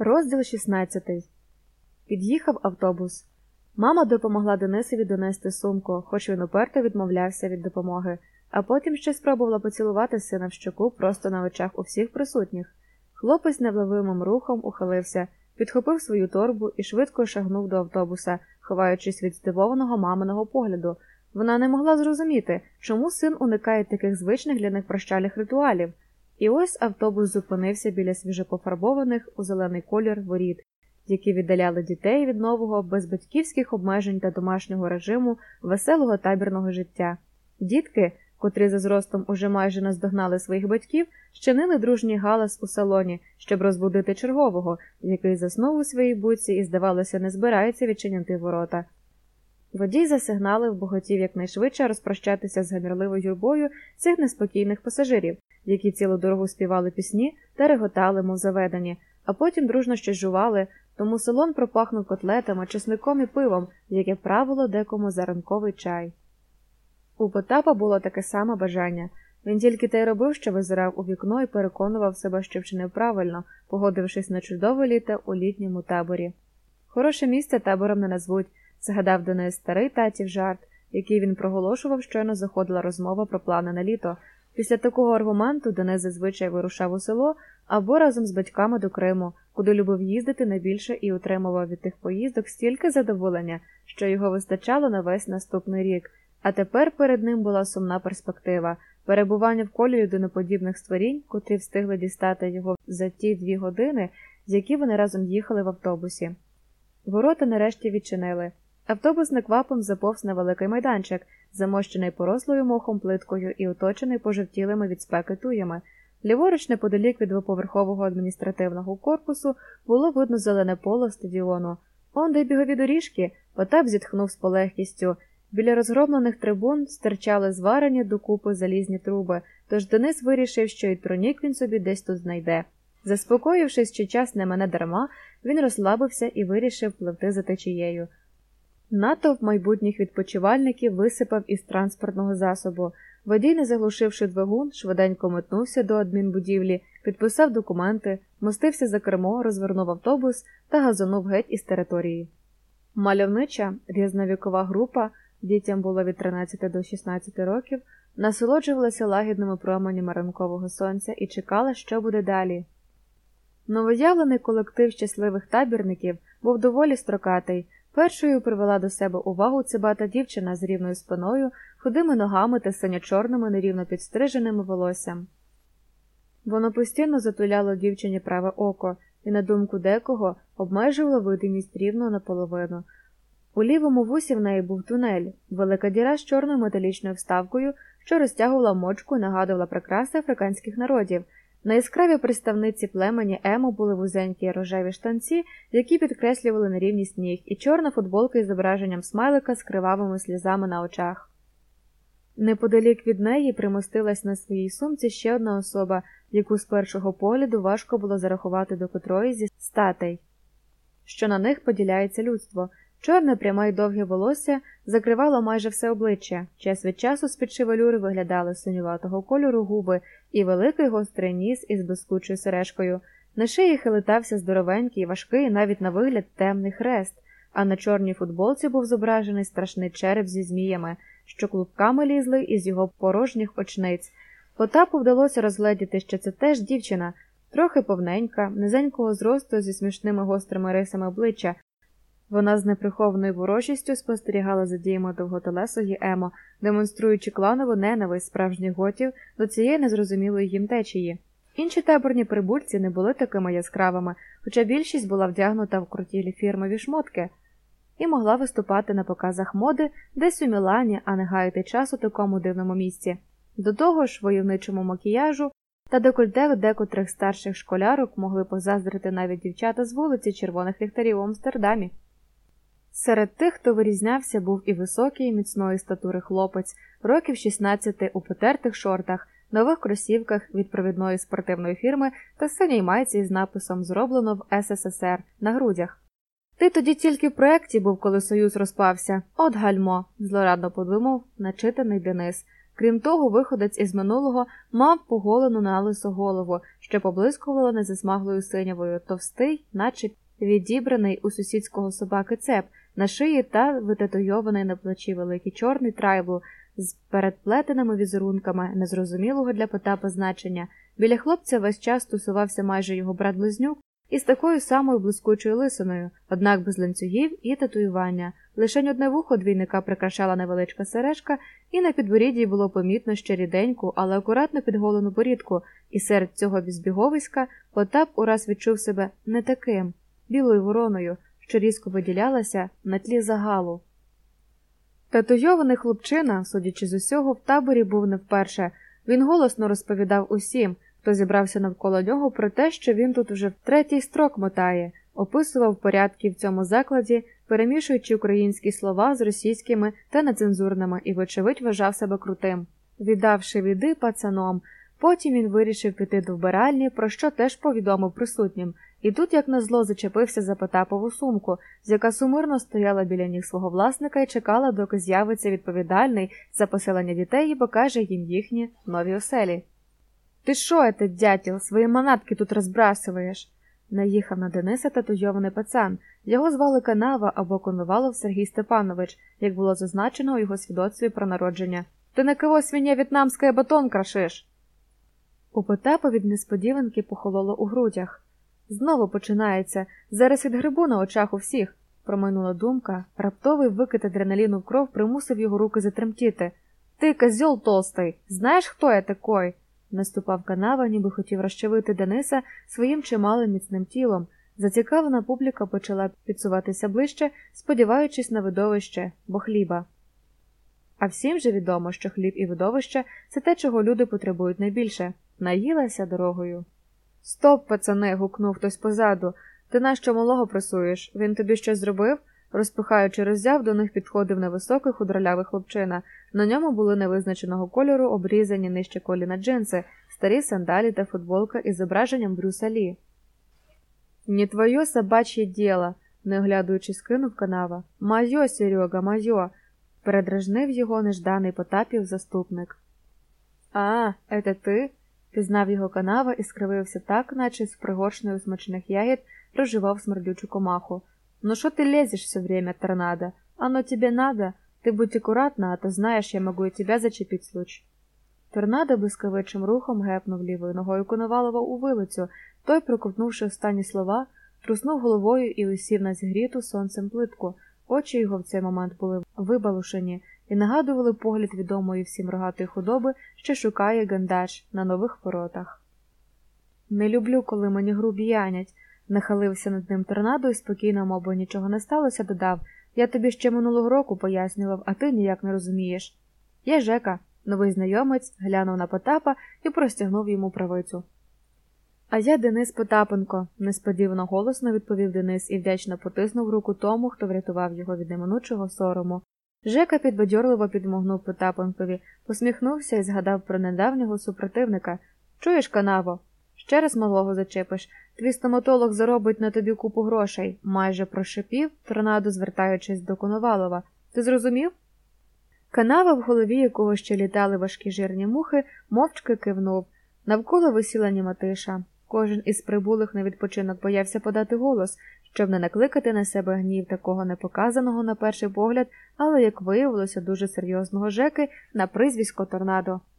Розділ 16. Під'їхав автобус. Мама допомогла Денисові донести сумку, хоч він уперто відмовлявся від допомоги, а потім ще спробувала поцілувати сина в щоку просто на очах у всіх присутніх. Хлопець невловимим рухом ухилився, підхопив свою торбу і швидко шагнув до автобуса, ховаючись від здивованого маминого погляду. Вона не могла зрозуміти, чому син уникає таких звичних для них прощальних ритуалів. І ось автобус зупинився біля свіжопофарбованих у зелений колір воріт, які віддаляли дітей від нового, без батьківських обмежень та домашнього режиму, веселого табірного життя. Дітки, котрі за зростом уже майже наздогнали своїх батьків, щинили дружній галас у салоні, щоб розбудити чергового, який заснув у своїй будці і, здавалося, не збирається відчиняти ворота. Водій засигналив, бо хотів якнайшвидше розпрощатися з гамірливою юрбою цих неспокійних пасажирів, які цілу дорогу співали пісні та реготали, мов заведені, а потім дружно щось жували, тому салон пропахнув котлетами, чесником і пивом, яке правило декому за ранковий чай. У Потапа було таке саме бажання. Він тільки те й робив, що визирав у вікно і переконував себе, що вчинив правильно, погодившись на чудове літо у літньому таборі. Хороше місце табором не назвуть, згадав Денис старий татів жарт, який він проголошував, щойно заходила розмова про плани на літо. Після такого аргументу Денис зазвичай вирушав у село або разом з батьками до Криму, куди любив їздити найбільше і отримував від тих поїздок стільки задоволення, що його вистачало на весь наступний рік. А тепер перед ним була сумна перспектива – перебування в колі людиноподібних створінь, котрі встигли дістати його за ті 2 години, які вони разом їхали в автобусі. Ворота нарешті відчинили. Автобус неквапом заповз на великий майданчик, замощений порослою мохом плиткою і оточений пожовтілими від спеки туями. Ліворуч, неподалік від двоповерхового адміністративного корпусу, було видно зелене поле стадіону. Онде бігові доріжки, Потап зітхнув з полегкістю. Біля розгромлених трибун стирчали зварені докупи залізні труби, тож Денис вирішив, що й тронік він собі десь тут знайде. Заспокоївшись, що час не мене дарма, він розслабився і вирішив пливти за течією. Натовп майбутніх відпочивальників висипав із транспортного засобу. Водій, не заглушивши двигун, швиденько метнувся до адмінбудівлі, підписав документи, мостився за кермо, розвернув автобус та газонув геть із території. Мальовнича, різновікова група, дітям було від 13 до 16 років, насолоджувалася лагідними променями ранкового сонця і чекала, що буде далі. Новоявлений колектив щасливих табірників був доволі строкатий. Першою привела до себе увагу цибата дівчина з рівною спиною, худими ногами та синьо-чорними нерівно підстриженими волоссям. Воно постійно затуляло дівчині праве око і, на думку декого, обмежувало видимість рівно наполовину. У лівому вусі в неї був тунель, велика діра з чорною металічною вставкою, що розтягувала мочку і нагадувала прикраси африканських народів. На яскравій представниці племені Емо були вузенькі рожеві штанці, які підкреслювали нерівність ніг, і чорна футболка із зображенням смайлика з кривавими сльозами на очах. Неподалік від неї примостилась на своїй сумці ще одна особа, яку з першого погляду важко було зарахувати до котрої зі статей, що на них поділяється людство. Чорне, пряме й довге волосся закривало майже все обличчя, час від часу з-під шевелюри виглядали синюватого кольору губи і великий гострий ніс із блискучою сережкою. На шиї хилитався здоровенький, важкий, навіть на вигляд темний хрест, а на чорній футболці був зображений страшний череп зі зміями, що клубками лізли із його порожніх очниць. Потапу вдалося розгледіти, що це теж дівчина, трохи повненька, низенького зросту зі смішними гострими рисами обличчя. Вона з неприхованою ворожістю спостерігала за діями довготелесої Емо, демонструючи кланову ненависть справжніх готів до цієї незрозумілої їм течії. Інші таборні прибульці не були такими яскравими, хоча більшість була вдягнута в круті фірмові шмотки і могла виступати на показах моди десь у Мілані, а не гаяти час у такому дивному місці. До того ж, войовничому макіяжу та декольте декотрих старших школярок могли позаздрити навіть дівчата з вулиці червоних ліхтарів у Амстердамі. Серед тих, хто вирізнявся, був і високий, міцної статури хлопець, років 16 у потертих шортах, нових кросівках від провідної спортивної фірми та синій майці з написом «Зроблено в СССР» на грудях. «Ти тоді тільки в проєкті був, коли Союз розпався. От гальмо», – злорадно подумав начитаний Денис. Крім того, виходець із минулого мав поголену налису голову, що поблискувала незасмаглою синявою, товстий, наче відібраний у сусідського собаки цеп, на шиї та витатуйований на плечі великий чорний трайбл з передплетеними візерунками незрозумілого для Потапа значення. Біля хлопця весь час тусувався майже його брат-близнюк із такою самою блискучою лисиною, однак без ланцюгів і татуювання. Лишень одне вухо двійника прикрашала невеличка сережка, і на підборідді було помітно ще ріденьку, але акуратно підголену борідку, і серед цього безбіговиська Потап ураз відчув себе не таким, білою вороною, що різко виділялася на тлі загалу. Татуйований хлопчина, судячи з усього, в таборі був не вперше. Він голосно розповідав усім, хто зібрався навколо нього, про те, що він тут уже в третій строк мотає, описував порядки в цьому закладі, перемішуючи українські слова з російськими та нецензурними, і, вочевидь, вважав себе крутим. Віддавши віди пацаном, потім він вирішив піти до вбиральні, про що теж повідомив присутнім. І тут, як назло, зачепився за Потапову сумку, яка сумирно стояла біля ніг свого власника і чекала, доки з'явиться відповідальний за поселення дітей і покаже їм їхні нові оселі. «Ти шо это, дятел, свої манатки тут розбрасуєш?» Наїхав на Дениса татуйований пацан. Його звали Канава або Коновалов Сергій Степанович, як було зазначено у його свідоцтві про народження. «Ти на кого свиня в'єтнамський батон крашиш?» У Потапа від несподіванки похололо у грудях. «Знову починається. Зараз відгрибу на очах у всіх», – промайнула думка. Раптовий викид адреналіну в кров примусив його руки затремтіти. «Ти, козьол толстий, знаєш, хто я такой?» Наступав Канава, ніби хотів розчавити Дениса своїм чималим міцним тілом. Зацікавлена публіка почала підсуватися ближче, сподіваючись на видовище, бо хліба. А всім же відомо, що хліб і видовище – це те, чого люди потребують найбільше. Наїлася дорогою. «Стоп, пацани!» – гукнув хтось позаду. «Ти нащо малого пресуєш? Він тобі щось зробив?» Розпихаючи роззяв, до них підходив невисокий худролявий хлопчина. На ньому були невизначеного кольору обрізані нижче коліна джинси, старі сандалі та футболка із зображенням Брюса Лі. «Не твоє собачє діло!» – не оглядуючись, кинув Канава. «Майо, Серега, майо!» – передражнив його нежданий Потапів заступник. «А, это ти?» – пізнав його Канава і скривився так, наче з пригоршнею смачних ягід проживав смердючу комаху. «Ну что ты лезешь все время, торнадо? Оно тебе надо? Ты будь аккуратна, а то знаешь, я могу и тебя зачепить случай». Торнадо блискавичим рухом гепнув лівою ногою Коновалова у вилицю. Той, проковтнувши останні слова, труснув головою і усів на зігріту сонцем плитку. Очі його в цей момент були вибалушені і нагадували погляд відомої всім рогатої худоби, що шукає гандач на нових воротах. «Не люблю, коли мені грубіянять», – нахилився над ним Торнадо і спокійно, мовби нічого не сталося, додав. «Я тобі ще минулого року пояснював, а ти ніяк не розумієш». «Я Жека», – новий знайомець глянув на Потапа і простягнув йому правицю. «А я Денис Потапенко», – несподівано голосно відповів Денис і вдячно потиснув руку тому, хто врятував його від неминучого сорому. Жека підбадьорливо підмогнув Потапенкові, посміхнувся і згадав про недавнього супротивника. «Чуєш, Канаво? Ще раз малого зачепиш. Твій стоматолог заробить на тобі купу грошей», – майже прошипів Торнадо, звертаючись до Коновалова. «Ти зрозумів?» Канава, в голові якого ще літали важкі жирні мухи, мовчки кивнув. Навколо висіла німа тиша. Кожен із прибулих на відпочинок боявся подати голос, щоб не накликати на себе гнів такого непоказаного на перший погляд, але, як виявилося, дуже серйозного Жеки на прізвисько Торнадо.